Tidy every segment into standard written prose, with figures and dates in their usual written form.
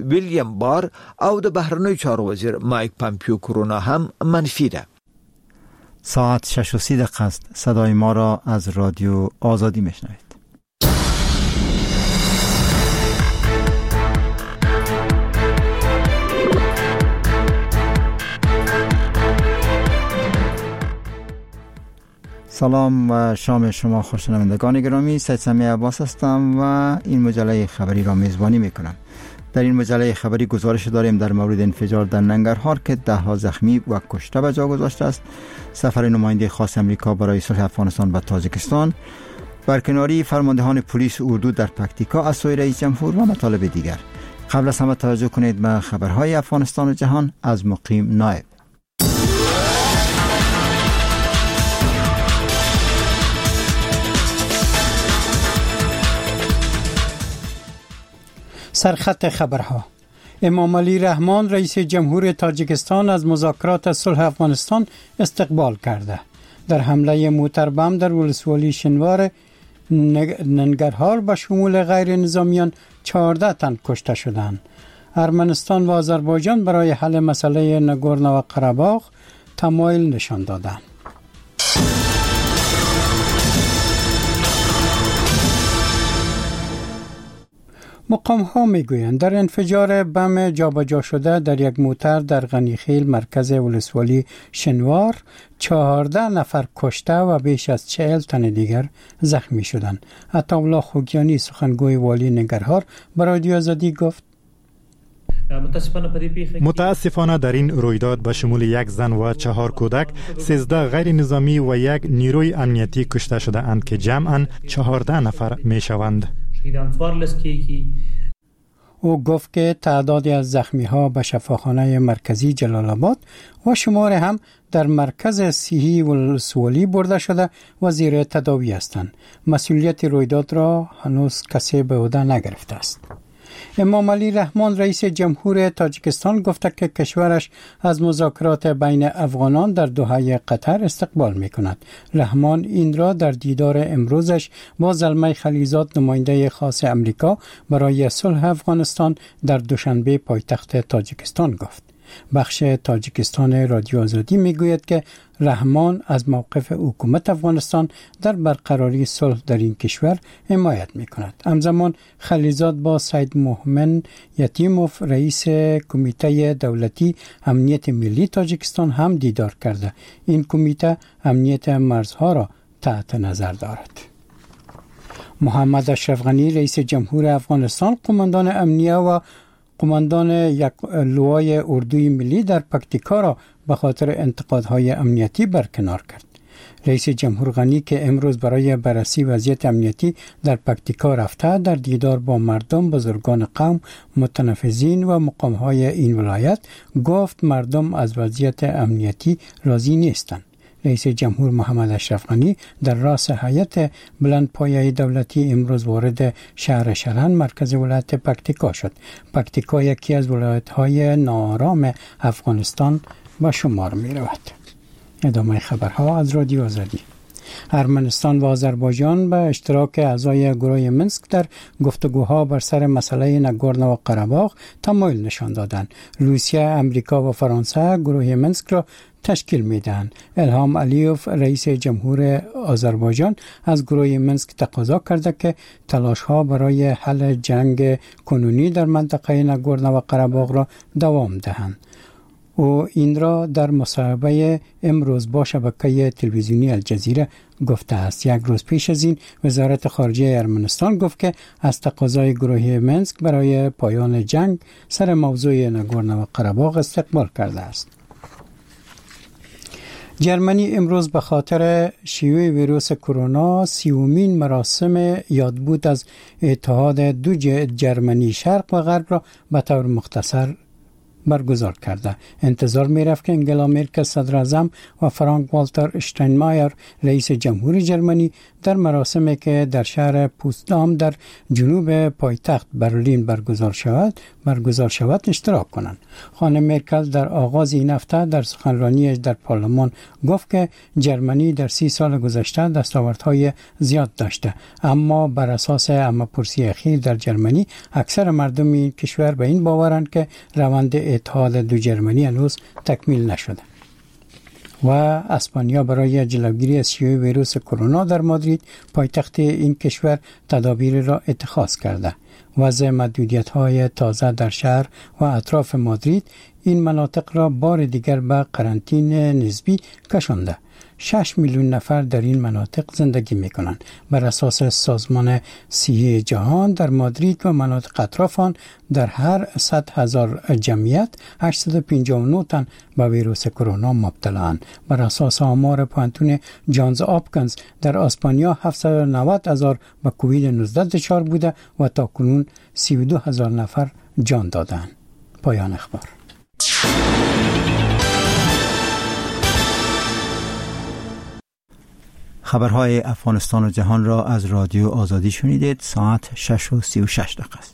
ویلیام بار او د بهرنیو چارو وزیر مایک پامپیو کرونا هم منفی ده. ساعت 6:30 است. صدای ما را از رادیو آزادی میشنوید. سلام و شام شما خوشنوندگان گرامی. سید سمیع عباس هستم و این مجله خبری را میزبانی میکنم. در این مجله خبری گزارش داریم در مورد انفجار در ننگرهار که 10 زخمی و کشته به جا گذاشته است، سفر نماینده خاص امریکا برای صلح افغانستان و تاجیکستان، برکناری فرماندهان پلیس اردو در پکتیکا از سوی رئیس جمهور و مطالب دیگر. قبل از همه توجه کنید به خبرهای افغانستان و جهان از مقیم نایب. سرخط خبرها. امام علی رحمان رئیس جمهور تاجیکستان از مذاکرات صلح افغانستان استقبال کرده. در حمله موتر بم در ولسوالی شنوار ننگرهار به شمول غیر نظامیان 14 تن کشته شدند. ارمنستان و آذربایجان برای حل مسئله ناگورنو قره‌باغ تمایل نشان دادند. مقام ها می گویند در انفجار بم جابجا شده در یک موتر در غنیخیل مرکز ولسوالی شنوار 14 نفر کشته و بیش از 40 تن دیگر زخمی شدند. عطاالله خوگیانی سخنگوی والی ننگرهار به رادیو آزادی گفت متاسفانه در این رویداد به شمول یک زن و 4 کودک 13 غیر نظامی و یک نیروی امنیتی کشته شده اند که جمعاً 14 نفر می شوند. او گفت که تعدادی از زخمی ها به شفاخانه مرکزی جلال آباد و شمار هم در مرکز صحی ولسوالی برده شده و زیر تداوی هستند. مسئولیت رویداد را هنوز کسی به عهده نگرفته است. امام علی رحمان رئیس جمهور تاجیکستان گفته که کشورش از مذاکرات بین افغانان در دوحه قطر استقبال می کند. رحمان این را در دیدار امروزش با زلمه خلیزاد نماینده خاص امریکا برای صلح افغانستان در دوشنبه پایتخت تاجیکستان گفت. بخش تاجیکستان رادیو آزادی میگوید که رحمان از موقف حکومت افغانستان در برقراری صلح در این کشور حمایت میکند. همزمان خلیزاد با سید محمد یتیموف رئیس کمیته دولتی امنیت ملی تاجیکستان هم دیدار کرده. این کمیته امنیت مرزها را تحت نظر دارد. محمد اشرف غنی رئیس جمهور افغانستان قماندان امنیه و قماندان یک لوای اردوی ملی در پکتیکا را به خاطر انتقادهای امنیتی برکنار کرد. رئیس جمهور غنی که امروز برای بررسی وضعیت امنیتی در پکتیکا رفته، در دیدار با مردم، بزرگان قوم، متنفذین و مقامهای این ولایت گفت مردم از وضعیت امنیتی راضی نیستند. رئیس جمهور محمد اشرف غنی در راس هیئت بلندپایه دولتی امروز وارد شهر شلن مرکز ولایت پکتیکا شد. پکتیکا یکی از ولایت‌های ناآرام افغانستان به شمار می‌رود. ادامه خبرها از رادیو آزادی. ارمنستان و آذربایجان به اشتراک اعضای گروه منسک در گفتگوها بر سر مسئله ناگورنو قره‌باغ تمایل نشان دادند. روسیه، امریکا و فرانسه گروه منسک را تشکیل میدن. الهام علیوف رئیس جمهور آذربایجان از گروه منسک تقاضا کرده که تلاش‌ها برای حل جنگ کنونی در منطقه ناگورنو قره‌باغ را دوام دهند. او این را در مصاحبه امروز با شبکه تلویزیونی الجزیره گفته است. یک روز پیش از این وزارت خارجه ارمنستان گفت که از تقاضای گروه منسک برای پایان جنگ سر موضوع ناگورنو قره‌باغ استقبال کرده است. جرمنی امروز به خاطر شیوع ویروس کرونا 30مین مراسم یادبود از اتحاد دو جرمنی شرق و غرب را به طور مختصر برگزار کرده. انتظار می رفت که انگلا مرکل صدر اعظم و فرانک والتر اشتاینمایر رئیس جمهور جرمنی در مراسمی که در شهر پوتسدام در جنوب پایتخت برلین برگزار شود اشتراک کنند. خانم مرکل در آغاز این هفته در سخنرانیش در پارلمان گفت که جرمنی در 30 سال گذشته دستاوردهای زیاد داشته، اما بر اساس همه‌پرسی اخیر در جرمنی اکثر مردم این کشور به این باورند که روند اتحاد دو جرمنی هنوز تکمیل نشده. و اسپانیا برای جلوگیری از شیوع ویروس کرونا در مادرید پایتخت این کشور تدابیر را اتخاذ کرده. وضع محدودیت‌های تازه در شهر و اطراف مادرید این مناطق را بار دیگر به قرنطینه نسبی کشانده. 6 میلیون نفر در این مناطق زندگی می‌کنند. بر اساس سازمان صحی جهان در مادرید و مناطق اطراف آن در هر 100,000 جمعیت 859 تن به ویروس کرونا مبتلااند. بر اساس آمار پانتون جانز آپکنز در اسپانیا 790,000 به کووید 19 دچار بوده و تاکنون 32,000 نفر جان دادند. پایان اخبار. خبرهای افغانستان و جهان را از رادیو آزادی شنیدید. ساعت 6:36 است.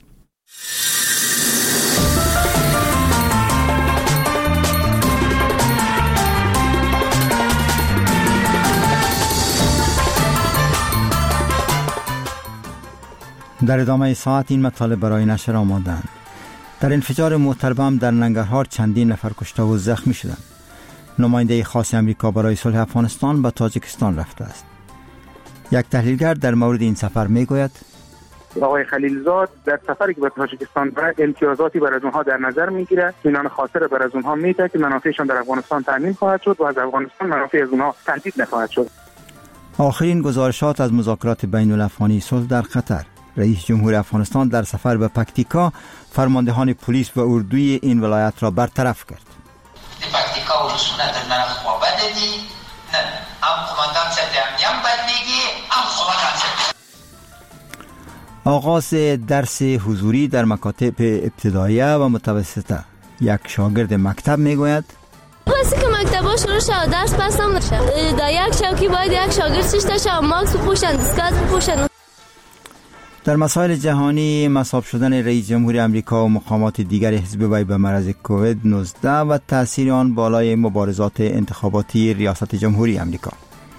در ادامه ساعت این مطالب برای نشر آمادند. در انفجار موتر بم در ننگرهار چندین نفر کشته و زخمی شدند. نماینده خاص امریکا برای صلح افغانستان به تاجیکستان رفته است. یک تحلیلگر در مورد این سفر میگوید آقای خلیلزاد در سفری که به تاجیکستان برد امتیازاتی برای اونها در نظر میگیره، اینان خاطر برای اونها میده که منافعشان در افغانستان تامین خواهد شد و از افغانستان منافع از اونها تهدید نخواهد شد. آخرین گزارشات از مذاکرات بین الافغانی صلح در قطر. رئیس جمهور افغانستان در سفر به پکتیکا فرماندهان پلیس و اردوی این ولایت را برطرف کرد. پکتیکا ولسونه در نرخ و بددی نه هم قماندان سیدیم بدمیگی هم قماندان. آغاز درس حضوری در مکاتب ابتداییه و متوسطه. یک شاگرد مکتب میگوید واسه که مکتبا شروع شد درس پس نمیشه. در یک شوکی باید یک شاگرد چیش تا ماکس بپوشن، دیسکات بپوشن. در مسائل جهانی مصاب شدن رئیس جمهور امریکا و مقامات دیگر حزب وی به مرض کووید 19 و تأثیر آن بالای مبارزات انتخاباتی ریاست جمهوری امریکا.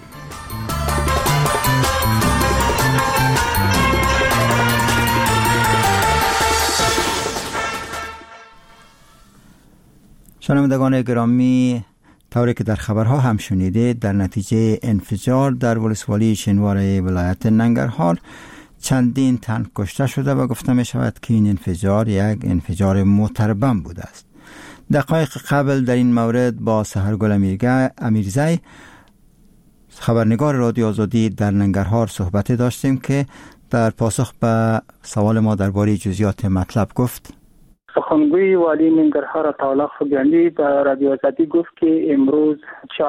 شنوندگان گرامی، طوری که در خبرها هم شنیدید، در نتیجه انفجار در ولسوالی شنوار ولایت ننگرهار چندین تن کشته شده و گفته می شود که این انفجار یک انفجار موتر بم بوده است. دقایق قبل در این مورد با سحرگل امیرزی خبرنگار رادیو آزادی در ننگرهار صحبت داشتیم که در پاسخ به سوال ما درباره جزئیات مطلب گفت. سخنگوی والی ننگرهار عطاالله خوگیانی به رادیو آزادی گفت که امروز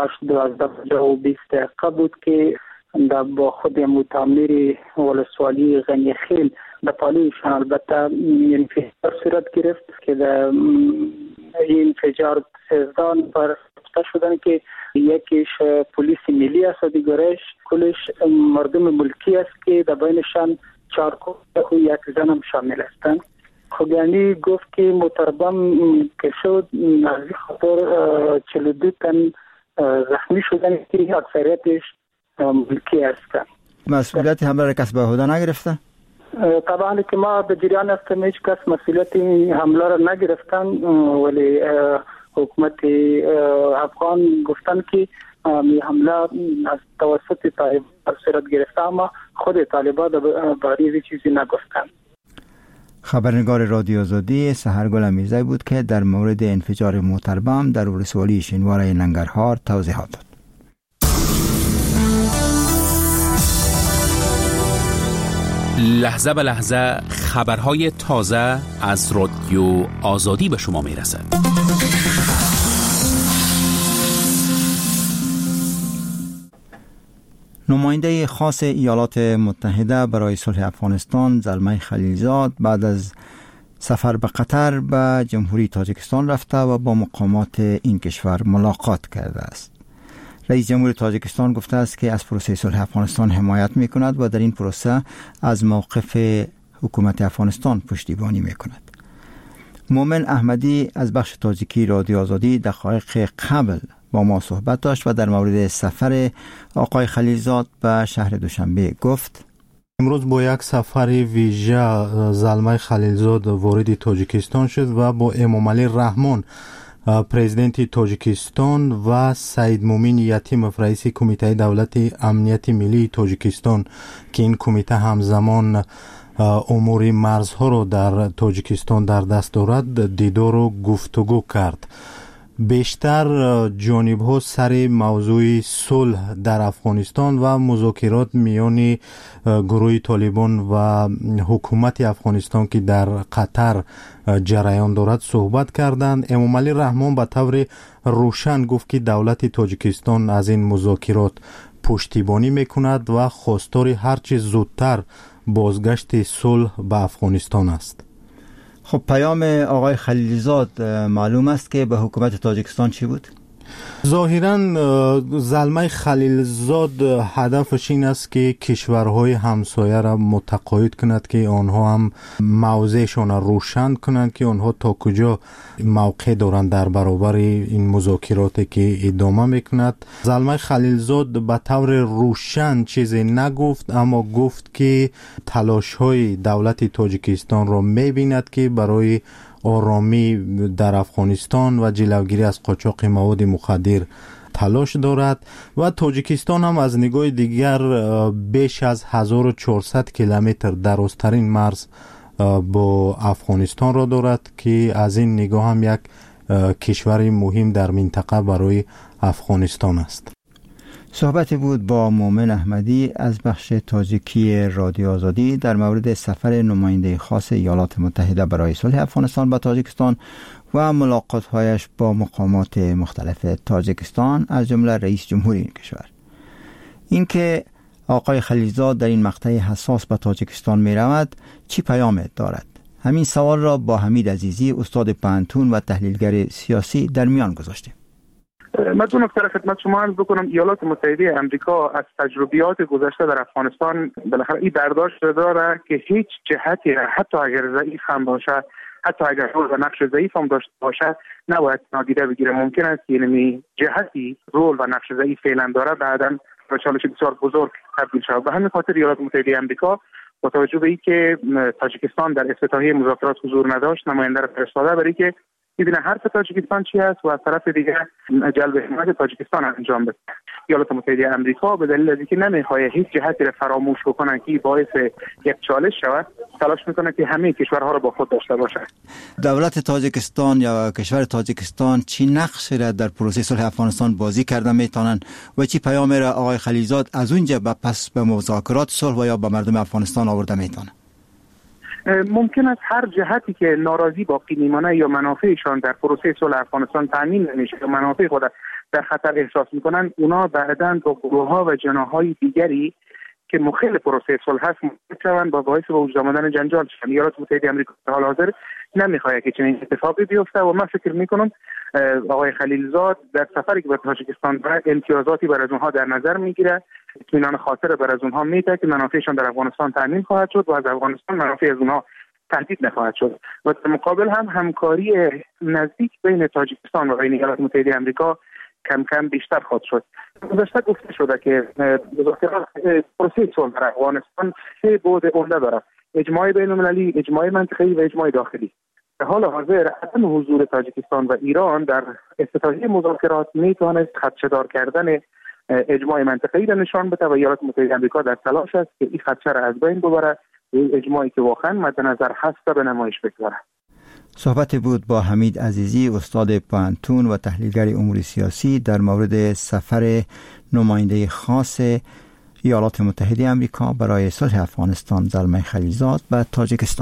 4:12 بود که با خود متعمر ولسوالی غنیخیل در پالیشان البته انفجار صورت گرفت که در این انفجار 13 نفر کشته شدن که یکیش پلیس ملی است و دیگرش کلش مردم ملکی است که در بینشان 4 کودک و یک زن هم شامل هستند. خوگیانی گفت که موتربم که شد از این خاطر 42 تن زخمی شدن که اکثریتش ملکی هستند. مسئولیت حمله را کس به عهده نگرفته؟ طبعا که ما به جریان هستیم هیچ کس مسئولیت حمله را نگرفتن، ولی حکومت افغان گفتن که این حمله از توسط طالبان صورت گرفته، اما خود طالبان باره چیزی نگفتن. خبرنگار رادیو آزادی سحرگل امیرزی بود که در مورد انفجار موتر بم در ولسوالی شنوار ننگرهار توضیحات داد. لحظه به لحظه خبرهای تازه از رادیو آزادی به شما میرسد. نماینده خاص ایالات متحده برای صلح افغانستان زلمه خلیلزاد بعد از سفر به قطر به جمهوری تاجیکستان رفته و با مقامات این کشور ملاقات کرده است. رئیس جمهور تاجیکستان گفته است که از پروسه صلح افغانستان حمایت می‌کند و در این پروسه از موقف حکومت افغانستان پشتیبانی می‌کند. مومن احمدی از بخش تاجیکی رادیو آزادی دقایق قبل با ما صحبت داشت و در مورد سفر آقای خلیلزاد به شهر دوشنبه گفت: امروز با یک سفر ویژه زلمه خلیلزاد وارد تاجیکستان شد و با امامعلی رحمان پرزیدنت تاجیکستان و سید مومن یتیموف رئیس کمیته دولت امنیت ملی تاجیکستان که این کمیته همزمان امور مرزها رو در تاجیکستان در دست دارد دیدار و گفتگو کرد. بیشتر جانب‌ها سر موضوع صلح در افغانستان و مذاکرات میان گروه طالبان و حکومت افغانستان که در قطر جریان دارد صحبت کردند. امامعلی رحمان به طور روشن گفت که دولت تاجیکستان از این مذاکرات پشتیبانی میکند و خواستار هرچه زودتر بازگشت صلح به افغانستان است. خب پیام آقای خلیلزاد معلوم است که به حکومت تاجیکستان چی بود؟ ظاهراً زلمه خلیلزاد هدفش این است که کشورهای همسایه را متقاعد کند که آنها هم موضعشان را روشن کنند که آنها تا کجا موقع دارند در برابر این مذاکراتی که ادامه میکند. زلمه خلیلزاد به طور روشن چیزی نگفت، اما گفت که تلاش‌های دولت تاجیکستان را می‌بیند که برای آرامی در افغانستان و جلوگیری از قاچاق مواد مخدر تلاش دارد و تاجیکستان هم از نگاه دیگر بیش از 1400 کیلومتر درازترین مرز با افغانستان را دارد که از این نگاه هم یک کشور مهم در منطقه برای افغانستان است. صحبت بود با مومن احمدی از بخش تاجیکی رادیو آزادی در مورد سفر نماینده خاص ایالات متحده برای صلح افغانستان به تاجیکستان و ملاقات‌هایش با مقامات مختلف تاجیکستان از جمله رئیس جمهور این کشور. اینکه آقای خلیلزاد در این مقطع حساس به تاجیکستان می رود چی پیام دارد؟ همین سوال را با حمید عزیزی استاد پانتون و تحلیلگر سیاسی در میان گذاشتیم. من دو نکته را خدمت شما عرض بکنم. ایالات متحده آمریکا از تجربیات گذشته در افغانستان بالاخره این برداشت داره که هیچ جهتی را حتی اگر ضعیف هم باشه، حتی اگر رول و نقش ضعیف هم داشته باشه، نباید نادیده بگیره. ممکن است که این جهتی رول و نقش ضعیف فعلا داره بعداً به چالش بسیار بزرگ تبدیل شود. به همین خاطر ایالات متحده آمریکا با توجه به اینکه تاجیکستان در افتتاحیه مذاکرات حضور نداشت، نماینده را فرستاده برای که ببینه حرف تاجیکستان چی است و از طرف دیگه جلب حمایت تاجیکستان انجام بده. ایالات متحده آمریکا به دلیل اینکه نمیخواد هیچ جهتی را فراموش بکنه که باعث یک چالش شود، تلاش میکنه که همه کشورها را با خود داشته باشه. دولت تاجیکستان یا کشور تاجیکستان چی نقشی را در پروسه صلح افغانستان بازی کرده میتونن و چی پیام را آقای خلیلزاد از اونجا پس به مذاکرات صلح و یا به مردم افغانستان آورده میتونه؟ ممکن است هر جهتی که ناراضی باقی میمانه یا منافعشان در پروسه صلح افغانستان تامین نمیشه یا منافع خود در خطر احساس میکنن، اونا بعداً با گروه‌ها و جناح‌های دیگری که مخالف پروسه صلح هست میتونن با باعث به وجود آمدن جنجال شن. ایالات متحده آمریکا در حال حاضر نمیخواد که چنین اتفاقی بیفته و من فکر میکنم آقای خلیلزاد در سفری که به تاجیکستان داره امتیازاتی برای اونها در نظر میگیره، اطمینان خاطر برای اونها میده که منافعشان در افغانستان تامین خواهد شد و از افغانستان منافع از اونها تهدید نخواهد شد. و در مقابل هم همکاری نزدیک بین تاجیکستان و بین ایالات متحده آمریکا کم کم بیشتر خواهد شد. گذشته گفته شده که مذاکرات پروسه صلح در افغانستان سه بعد عمده دارد: اجماع بین‌المللی، اجماع منطقه‌ای و اجماع داخلی. در حال حاضر عدم حضور تاجیکستان و ایران در افتتاحیه مذاکرات میتواند خدشه‌دار کردن اجماع منطقه‌ای را نشان بده و ایالات متحده آمریکا در تلاش است که این خدشه را از بین ببره، این اجماعی که واقعا مد نظر هست به نمایش بگذاره. صحبت بود با حمید عزیزی استاد پانتون و تحلیلگر امور سیاسی در مورد سفر نماینده خاص ایالات متحده آمریکا برای صلح افغانستان زلمه خلیلزاد به تاجیکستان.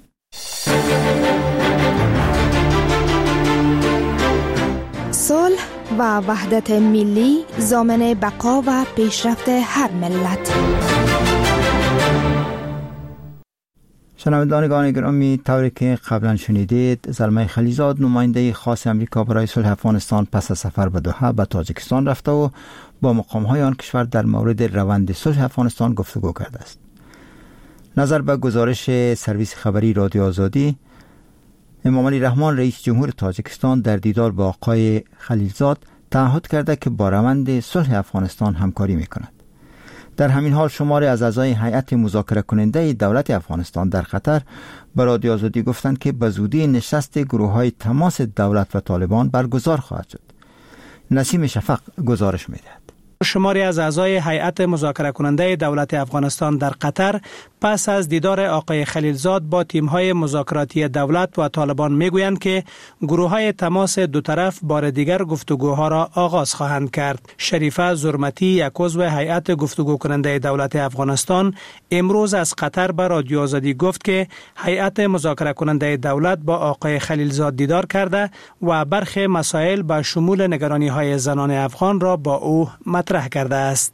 صلح و وحدت ملی ضامن بقا و پیشرفت هر ملت. شنوندگان گرامی، طوری که قبلا شنیدید، زلمه خلیزاد نماینده خاص امریکا برای صلح افغانستان پس از سفر به دوحه به تاجیکستان رفته و با مقام‌های آن کشور در مورد روند صلح افغانستان گفتگو کرده است. نظر به گزارش سرویس خبری رادیو آزادی، امامعلی رحمان رئیس جمهور تاجیکستان در دیدار با آقای خلیلزاد تعهد کرده که با روند صلح افغانستان همکاری می‌کند. در همین حال شماری از اعضای هیئت مذاکره کننده دولت افغانستان در قطر به رادیو آزادی گفتند که به زودی نشست گروه‌های تماس دولت و طالبان برگزار خواهد شد. نسیم شفق گزارش می‌دهد. شماری از اعضای هیئت مذاکره کننده دولت افغانستان در قطر پس از دیدار آقای خلیلزاد با تیم‌های مذاکراتی دولت و طالبان میگویند که گروه‌های تماس دو طرف بار دیگر گفتگوها را آغاز خواهند کرد. شریفه زرمتی، یک عضو هیئت گفتگو کننده دولت افغانستان، امروز از قطر به رادیو آزادی گفت که هیئت مذاکره کننده دولت با آقای خلیلزاد دیدار کرده و برخی مسائل به شمول نگرانی‌های زنان افغان را با او مطرح کرده است.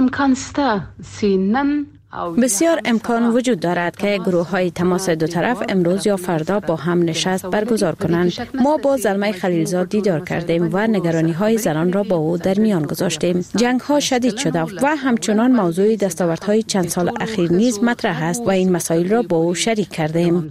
بسیار امکان وجود دارد که گروه‌های تماس دو طرف امروز یا فردا با هم نشست برگزار کنند. ما با زلمه خلیلزاد دیدار کردیم و نگرانی‌های زنان را با او در میان گذاشتیم. جنگ‌ها شدید شده و همچنان موضوع دستاوردهای چند سال اخیر نیز مطرح است و این مسائل را با او شریک کردیم.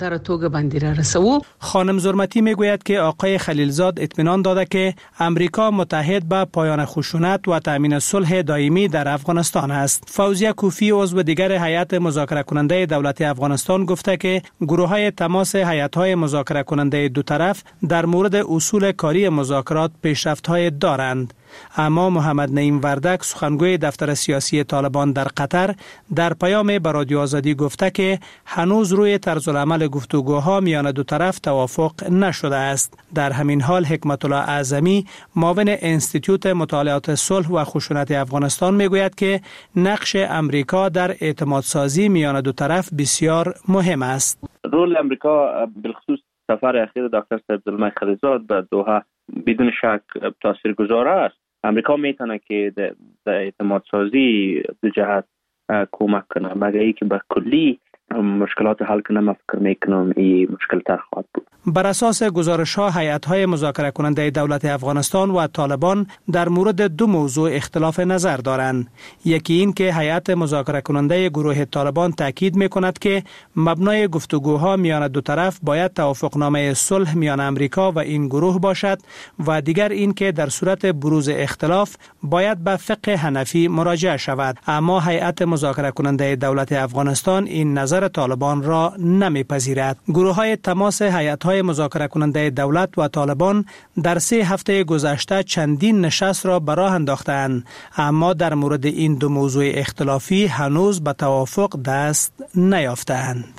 خانم زرمتی میگوید که آقای خلیلزاد اطمینان داده که امریکا متحد به پایان خشونت و تامین صلح دائمی در افغانستان است. فوزیه کوفی، عضو دیگر هیئت مذاکره کننده دولت افغانستان، گفته که گروه‌های تماس هیئت‌های مذاکره کننده دو طرف در مورد اصول کاری مذاکرات پیشرفت‌های دارند. اما محمد نعیم وردک، سخنگوی دفتر سیاسی طالبان در قطر، در پیام به رادیو آزادی گفته که هنوز روی طرز العمل گفتگوها میان دو طرف توافق نشده است. در همین حال حکمت الله اعظمی، معاون انستیتوت مطالعات صلح و خشونت افغانستان، میگوید که نقش امریکا در اعتماد سازی میان دو طرف بسیار مهم است. رول امریکا بالخصوص سفر اخیر دکتر زلمه خلیلزاد به دوحه بدون شک تاثیرگذار است. امریکا میتونه که در اعتماد سازی دو جهت کمک کنه، مگر اینکه به کلی مشکلات حل کنه. من فکر میکنم این مشکل تر خواهد بود. بر اساس گزارش‌ها، هیئت‌های مذاکره کننده دولت افغانستان و طالبان در مورد دو موضوع اختلاف نظر دارند. یکی این که هیئت مذاکره کننده گروه طالبان تاکید می‌کند که مبنای گفتگوها میان دو طرف باید توافقنامه صلح میان امریکا و این گروه باشد و دیگر این که در صورت بروز اختلاف باید به فقه حنفی مراجعه شود. اما هیئت مذاکره کننده دولت افغانستان این نظر طالبان را نمی‌پذیرد. گروه‌های تماس هیئت‌های مذاکره کننده دولت و طالبان در 3 هفته گذشته چندین نشست را به راه انداختند، اما در مورد این دو موضوع اختلافی هنوز به توافق دست نیافتند.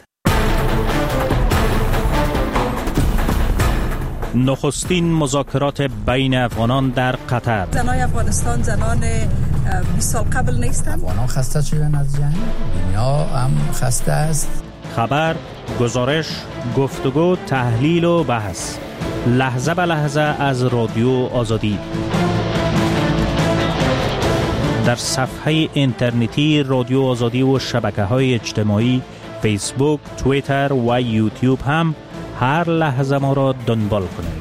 نخستین مذاکرات بین افغانان در قطر. زنان افغانستان زنان 20 سال قبل نیستند. افغانان خسته شدن از جنگ، دنیا هم خسته است. خبر، گزارش، گفتگو، تحلیل و بحث، لحظه به لحظه از رادیو آزادی. در صفحه اینترنتی رادیو آزادی و شبکه‌های اجتماعی فیسبوک، توییتر و یوتیوب هم هر لحظه ما را دنبال کنید.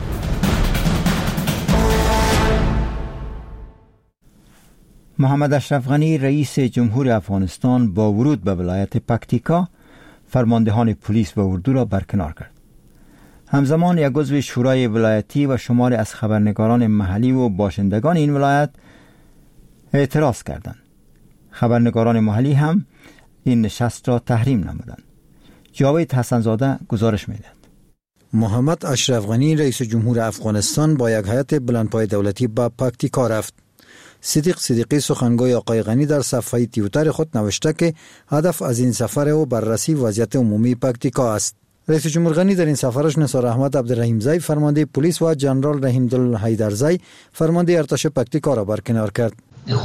محمد اشرف غنی رئیس جمهور افغانستان با ورود به ولایت پکتیکا فرماندهان پلیس و اردو را برکنار کرد. همزمان یک عضو شورای ولایتی و شماری از خبرنگاران محلی و باشندگان این ولایت اعتراض کردند. خبرنگاران محلی هم این نشست را تحریم نمودند. جاوید حسنزاده گزارش می‌دهد. محمد اشرف غنی رئیس جمهور افغانستان با یک هیئت بلندپای دولتی به پکتیکا رفت. صدیق صدیقی سخنگوی آقای غنی در صفحه توییتر خود نوشته که هدف از این سفر او بررسی وضعیت عمومی پکتیکا است. رئیس جمهور غنی در این سفرش نثار احمد عبدالرحیمزی فرمانده پلیس و جنرال رحیم‌دل حیدرزی فرمانده ارتش پکتیکا را برکنار کرد.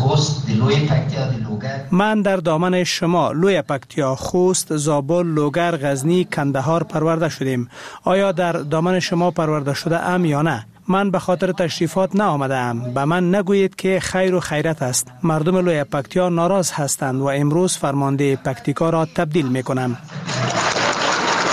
من در دامن شما لوی پکتیا، خوست، زابل، لوگر، غزنی، کندهار پرورده شدیم. آیا در دامن شما پرورده شده ام یا نه؟ من به خاطر تشریفات نآمده ام. به من نگویید که خیر و خیرت است. مردم لوی پکتیا ناراض هستند و امروز فرمانده پکتیکا را تبدیل می کنم.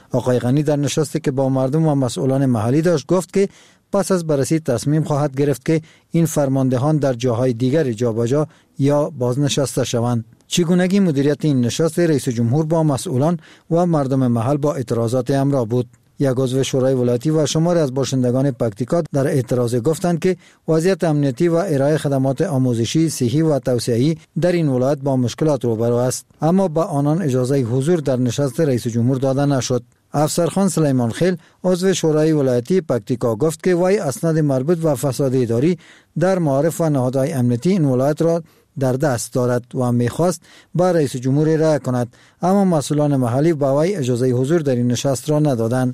آقای غنی در نشستی که با مردم و مسئولان محلی داشت گفت که پس از بررسی تصمیم خواهد گرفت که این فرماندهان در جاهای دیگر جابجا یا بازنشسته شوند. چگونگی مدیریت این نشست رئیس جمهور با مسئولان و مردم محل با اعتراضات همراه بود. یک عضو شورای ولایتی و شماری از باشندگان پکتیکا در اعتراض گفتند که وضعیت امنیتی و ارائه خدمات آموزشی، صحی و توسعه‌ای در این ولایت با مشکلات روبرو است، اما با آنان اجازه حضور در نشست رئیس جمهور داده نشد. افسرخان سلیمان خیل عضو شورای ولایتی پکتیکا گفت که وی اسناد مربوط و فساد اداری در معارف و نهادهای امنیتی این ولایت را در دست دارد و می‌خواست با رئیس جمهور رأی کند، اما مسئولان محلی با وی اجازه حضور در این نشست را ندادند.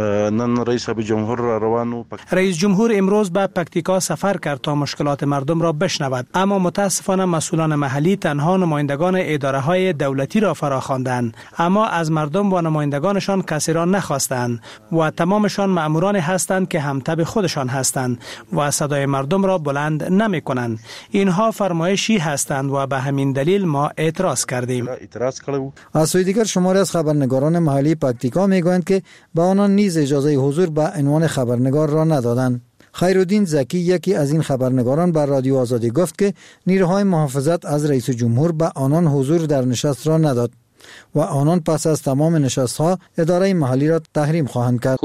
رئیس جمهور امروز به پکتیکا سفر کرد تا مشکلات مردم را بشنود، اما متاسفانه مسئولان محلی تنها نمایندگان اداره‌های دولتی را فراخواندند، اما از مردم و نمایندگانشان کسی را نخواستند و تمامشان مأموران هستند که همتب خودشان هستند و صدای مردم را بلند نمی‌کنند. اینها فرمایشی هستند و به همین دلیل ما اعتراض کردیم. از سوی دیگر شماری از خبرنگاران محلی پکتیکا میگویند که با آنان نیز اجازه حضور به عنوان خبرنگار را ندادند. خیرالدین زکی یکی از این خبرنگاران بر رادیو آزادی گفت که نیروهای محافظت از رئیس جمهور به آنان حضور در نشست را نداد و آنان پس از تمام نشست‌ها اداره محلی را تحریم خواهند کرد.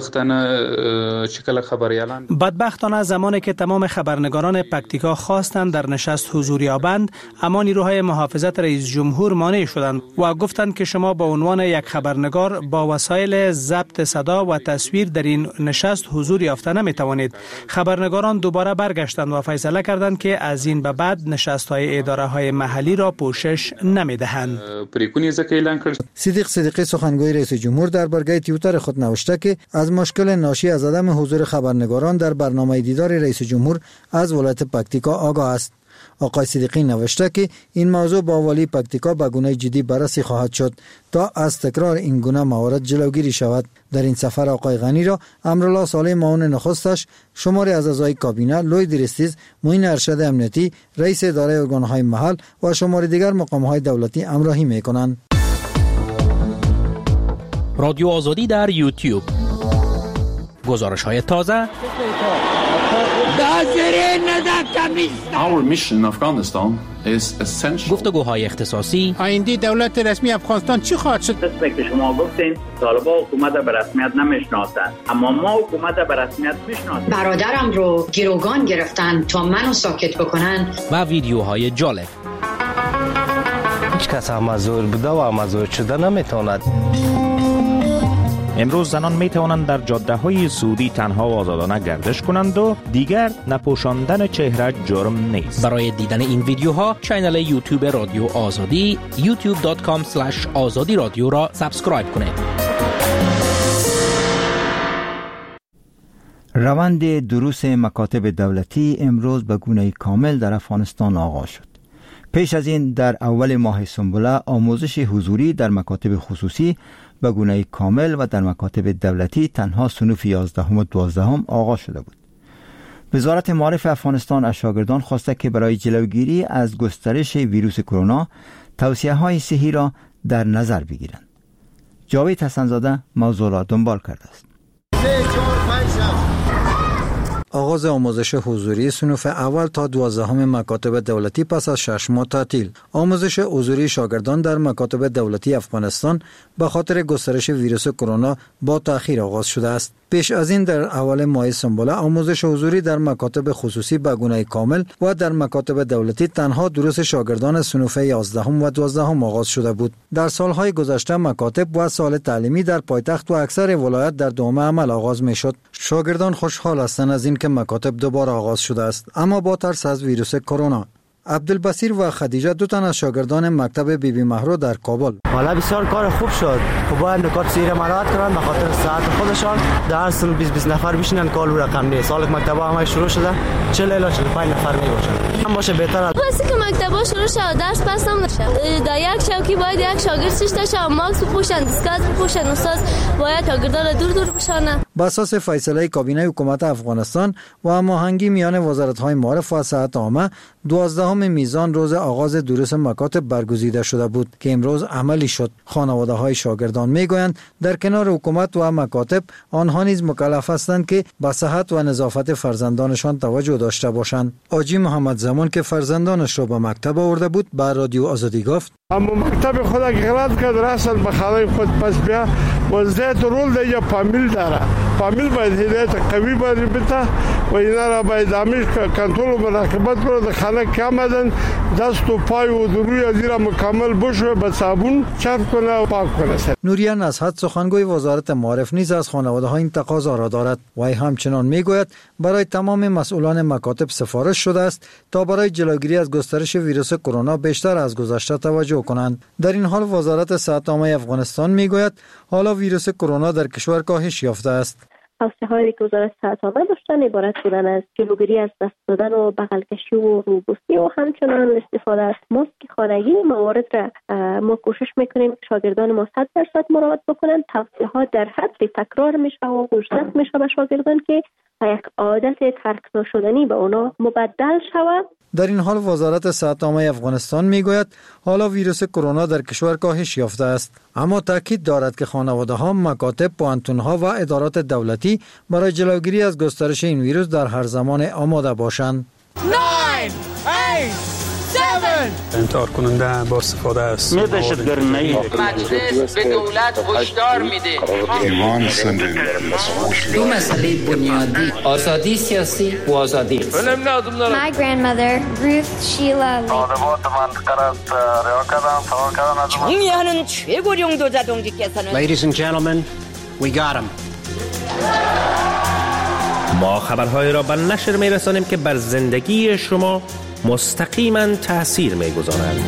بدبختانه زمانی که تمام خبرنگاران پکتیکا خواستند در نشست حضور یابند، اما نیروهای محافظت رئیس جمهور مانع شدند و گفتند که شما به عنوان یک خبرنگار با وسایل ضبط صدا و تصویر در این نشست حضور یافته نمی‌توانید. خبرنگاران دوباره برگشتند و فیصله کردند که از این به بعد نشست‌های اداره‌های محلی را پوشش نمی‌دهند. صدیق صدیقی سخنگوی رئیس جمهور در برگه توییتر خود نوشته که از مشکل ناشی از عدم حضور خبرنگاران در برنامه دیدار رئیس جمهور از ولایت پکتیکا آگاه است. آقای صدیقی نوشته که این موضوع با والی پکتیکا به گونه جدی بررسی خواهد شد تا از تکرار این گونه موارد جلوگیری شود. در این سفر آقای غنی را امرالله صالح معاون نخستش، شماری از اعضای کابینه، لوی درستیز، معین ارشد امنیتی، رئیس اداره ارگانهای محل و شماری دیگر مقامهای دولتی همراهی می‌کنند. رادیو آزادی در یوتیوب. گزارش‌های تازه. گفتگوهای اختصاصی. آینده دولت رسمی افغانستان چی خواهد شد؟ مثل که شما گفتین طالبان حکومت به رسمیت نمیشناسند، اما ما حکومت به رسمیت میشناسیم. برادرم رو گروگان گرفتن تا منو ساکت بکنن. و ویدیوهای جالب. هیچ کس مزور بوده و مزور شده نمیتواند. امروز زنان می توانند در جاده های سعودی تنها و آزادانه گردش کنند و دیگر نپوشاندن چهره جرم نیست. برای دیدن این ویدیوها چینل یوتیوب رادیو آزادی youtube.com/azadi رادیو را سابسکرایب کنید. روند دروس مکاتب دولتی امروز به گونه کامل در افغانستان آغاز شد. پیش از این در اول ماه سنبله آموزش حضوری در مکاتب خصوصی به گونه کامل و در مکاتب دولتی تنها صنوف 11 و 12 آغاز شده بود. وزارت معارف افغانستان از شاگردان خواسته که برای جلوگیری از گسترش ویروس کرونا توصیه‌های صحی را در نظر بگیرند. جاوید حسن‌زاده موضوع را دنبال کرده است. آغاز آموزش حضوری صنوف اول تا 12 مکاتب دولتی پس از 6 ماه تعطیل. آموزش حضوری شاگردان در مکاتب دولتی افغانستان به خاطر گسترش ویروس کرونا با تأخیر آغاز شده است. پیش از این در اول ماه سنبله آموزش حضوری در مکاتب خصوصی به گونه کامل و در مکاتب دولتی تنها دروس شاگردان صنوف 11 و 12 آغاز شده بود. در سالهای گذشته مکاتب و سال تعلیمی در پایتخت و اکثر ولایات در دوم عمل آغاز می شد. شاگردان خوشحال هستند از این که مکاتب دوباره آغاز شده است، اما با ترس از ویروس کرونا. عبدالبصیر و خدیجه دو تن از شاگردان مکتب بیبی مهرو در کابل. حالا بسیار کار خوب شد. خب باید نکات سیر مراعات کنند به خاطر ساعت خودشان. در سن 20 نفر بشینن کالو رقم نیست. سال مکتبا همه شروع شده 40 الی 45 نفر میباشن. هم باشه بهتر است. واسه که مکتبا شروع شد درس پس نمیشه. در یک شوکی باید یک شاگرد 6 تا شب ماکس بپوشن، دیسکاز بپوشن، استاد باید شاگردان را دور دور بشانه. بر اساس فیصله کابینه حکومت افغانستان و هماهنگی میان وزارت‌های معارف و صحت عامه 12 میزان روز آغاز دروس مکاتب برگزیده شده بود که امروز عملی شد. خانواده های شاگردان میگویند در کنار حکومت و مکاتب آنها نیز مکلف هستند که به صحت و نظافت فرزندانشان توجه داشته باشند. آجی محمد زمان که فرزندانش را به مکتب آورده بود به رادیو آزادی گفت: اما مکتب خود اگه غلط کرد رسل به خانه خود پس بیا وضعیت رول ده یا فامیل داره. فامیل باید هدایت قوی باید بده و اینا را باید همیش کنترل و مراقبت کنه. در خانه که آمدن دست و پای و روی از را مکمل بشوه به صابون چرب کنه و پاک کنه. نوریه نصحت سخنگوی وزارت معارف نیز از خانواده ها این تقاضا را دارد. وی همچنان میگوید برای تمام مسئولان مکاتب سفارش شده است تا برای جلوگیری از گسترش ویروس کرونا بیشتر از گذشته توجه کنند. در این حال وزارت صحت عامه افغانستان میگوید حالا ویروس کرونا در کشور کاهش یافته است. توصیه‌هایی که وزارت صحت عامه داشتن عبارت بودن از جلوگیری از دست دادن و بغل کشی و روبوسی و همچنان استفاده از ماسک خانگی. موارد را ما کوشش میکنیم که شاگردان ما 100% مراعات بکنن. توصیه‌ها در حد تکرار میشه و فرصت میشه به شاگردان که یک عادت ترک نشدنی به اونا مبدل شود. در این حال وزارت صحت عامه افغانستان میگوید حالا ویروس کرونا در کشور کاهش یافته است، اما تاکید دارد که خانواده ها، مکاتب، پوهنتون ها و ادارات دولتی برای جلوگیری از گسترش این ویروس در هر زمان آماده باشند. 9 8 7 انتحار کننده با استفاده است. مجلس به دولت هشدار میده. دو مسئله بنیادی، آزادی سیاسی و آزادی. My grandmother, Ruth Sheila Lee. 정의하는 최고령도 자동직께서는 Ladies and gentlemen, we got him. ما خبرهای را به نشر می‌رسانیم که بر زندگی شما مستقیما تأثیر می‌گذارند.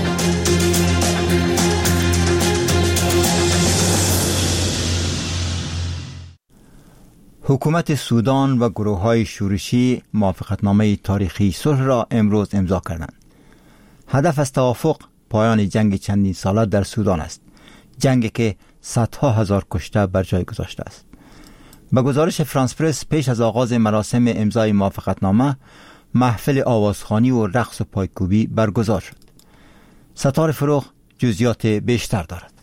حکومت سودان و گروه‌های شورشی موافقتنامه تاریخی صلح را امروز امضا کردند. هدف از توافق پایان جنگ چندین ساله در سودان است. جنگی که صدها هزار کشته بر جای گذاشته است. به گزارش فرانس پرس، پیش از آغاز مراسم امضای موافقتنامه محفل آوازخوانی و رقص و پایکوبی برگزار شد. ستار فروغ جزئیات بیشتر دارد.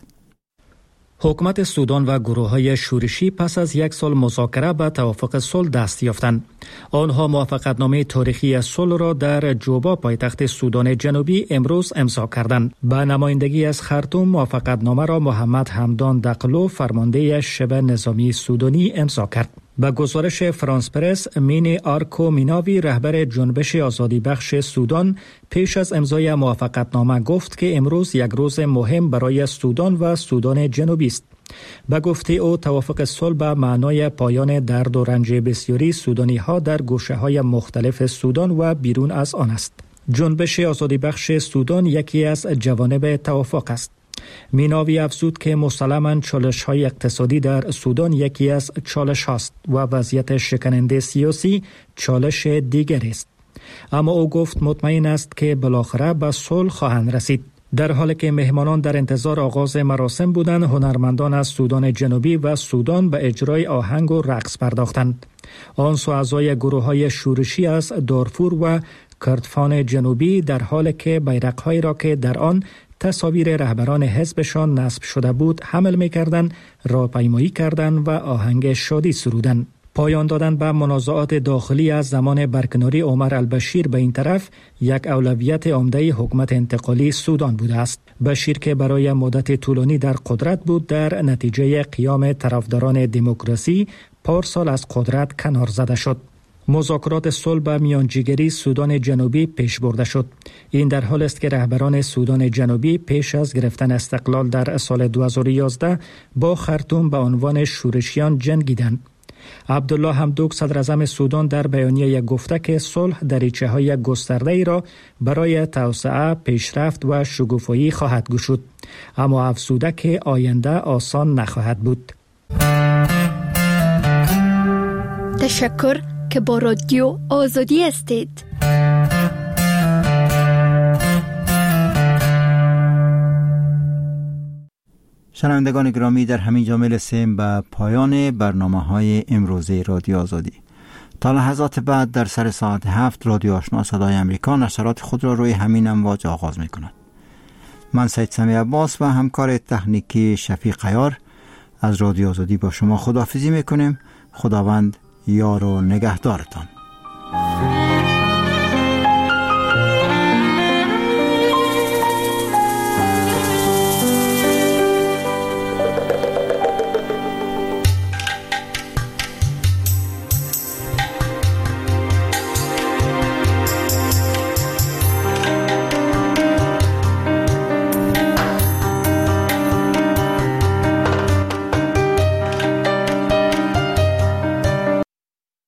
حکومت سودان و گروه‌های شورشی پس از یک سال مذاکره به توافق صلح دست یافتند. آنها موافقتنامه تاریخی صلح را در جوبا پایتخت سودان جنوبی امروز امضا کردند. به نمایندگی از خرطوم موافقتنامه را محمد حمدان دقلو فرمانده شبه نظامی سودانی امضا کرد. به گزارش فرانس پرس، مینی آرکو میناوی رهبر جنبش آزادی بخش سودان پیش از امضای موافقتنامه گفت که امروز یک روز مهم برای سودان و سودان جنوبی است. به گفته او توافق صلح به معنای پایان درد و رنج بسیاری سودانی ها در گوشه های مختلف سودان و بیرون از آن است. جنبش آزادی بخش سودان یکی از جوانب توافق است. میناوی افزود که مسلماً چالش‌های اقتصادی در سودان یکی از چالش هاست و وضعیت شکننده سیاسی چالش دیگری است. اما او گفت مطمئن است که بالاخره به صلح خواهند رسید. در حالی که مهمانان در انتظار آغاز مراسم بودند، هنرمندان از سودان جنوبی و سودان به اجرای آهنگ و رقص پرداختند. آن سو اعضای گروه‌های شورشی از دارفور و کردفان جنوبی در حالی که بیرق‌هایی را که در آن تصاویر رهبران حزبشان نصب شده بود حمل می‌کردند، راهپیمایی کردند و آهنگ شادی سرودند. پایان دادن به منازعات داخلی از زمان برکناری عمر البشیر به این طرف یک اولویت عمده حکومت انتقالی سودان بوده است. بشیر که برای مدت طولانی در قدرت بود، در نتیجه قیام طرفداران دموکراسی پارسال از قدرت کنار زده شد. مذاکرات صلح به میانجیگری سودان جنوبی پیش برده شد. این در حال است که رهبران سودان جنوبی پیش از گرفتن استقلال در سال 2011 با خرطوم به عنوان شورشیان جنگیدند. عبدالله حمدوک صدراعظم سودان در بیانیه گفته که صلح دریچه‌های گسترده‌ای را برای توسعه، پیشرفت و شکوفایی خواهد گشود، اما افزوده که آینده آسان نخواهد بود. تشکر که با رادیو آزادی هستید. شنوندگان گرامی، در همین جا می‌رسیم به پایان برنامه‌های امروزه رادیو آزادی. تا لحظات بعد در سر ساعت 7 رادیو آشنا صدای امریکا نشرات خود را روی همین امواج آغاز می کند. من سید سمی عباس و همکار تکنیکی شفیق عیار از رادیو آزادی با شما خداحافظی می کنیم. خداوند یار و نگهدارتان.